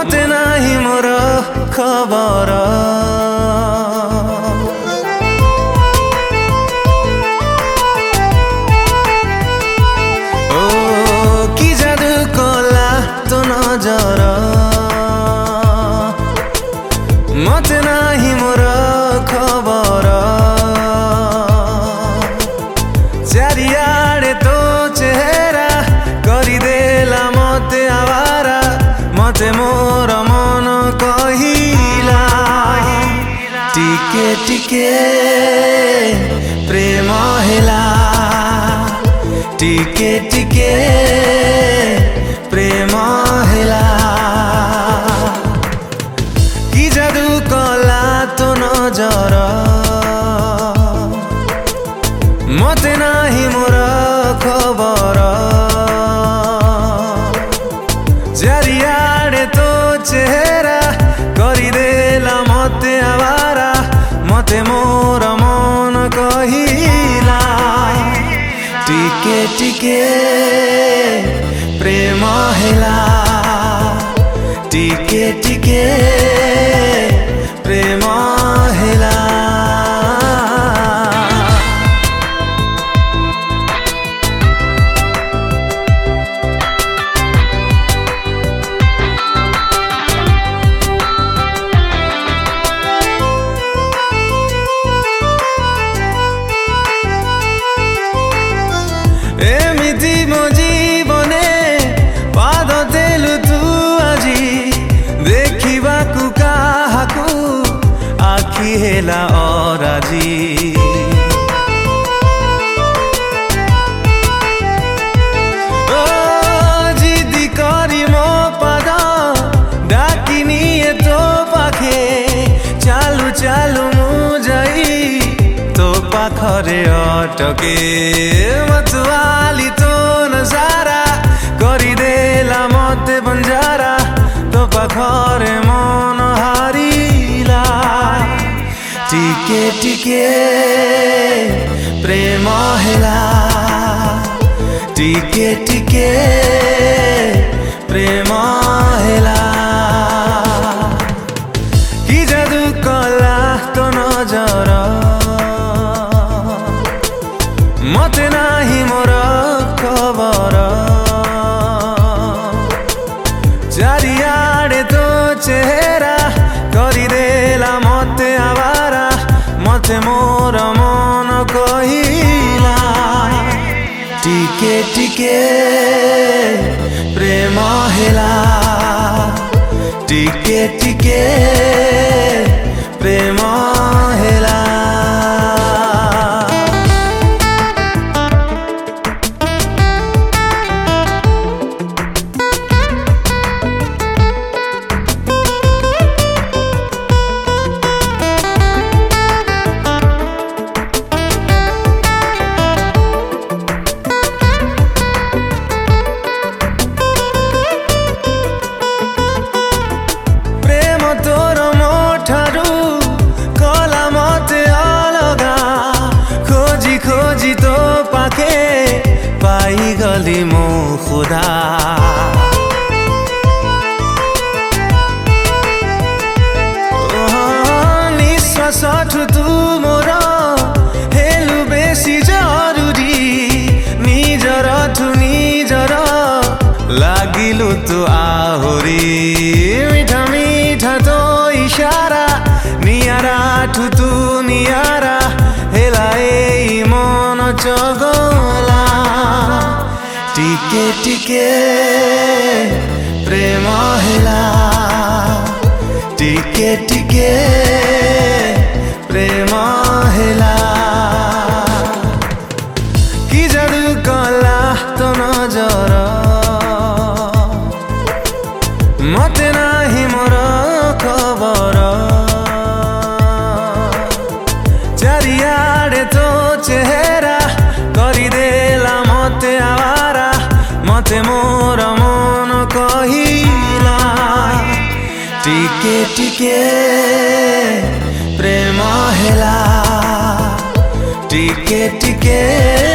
मते नाही मोर खबर ओ कि जादू कला तो नजर मते नाही मोर खबर चारियाडे तो चेहरा करिदेला मते आवारा मते मोर मन कहिला टिके टिके प्रेम हेला टिके टिके प्रेम हेला कि जादू कला तो नजर मते नाही मोर खबर चारियाडे तो चेहरा करिदेला मते आवारा मते मोर मन कहिला टिके टिके प्रेम हेला टिके टिके प्रेम हेला एमिति मो जीवने पाद देलु तू आजी देखिबाकु काहाकु आखि हेला अराजी ओ जिदी करी मो पाद डाकिनी तो पाखे चालू चालू मु जाई तो पाखरे अटके मतवाली तो नजारा करिदेला मते बंजारा तो पाखरे मन हारिला टिके टिके प्रेम हेला टिके टिके प्रेम हेला कि जादू कला तो नजर मते नाही मोर खबर चारियाडे तो चेहरा करिदेला मते आवारा मते मोर मन कहिला टिके टिके प्रेम हेला टिके टिके प्रेम हेला तोर मोठारू कला मते अलगा खोजी खोजी तो पाखे पाई गली मो खुदा निश्वास तू मोर हेलु बेसी जरूरी निजर ठु निजर लागिलु तू आहुरी मिठा मिठा तो इशारा नियारा ठु तू नियारा हेला ए मन चगला टिके टिके प्रेम हेला टिके टिके प्रेम हेला कि जादू कला तो नजर मते नाही मोर खबर चारियाडे तो चेहरा करिदेला मते आवारा मते मोर मन कहिला टिके टिके प्रेम हेला टिके टिके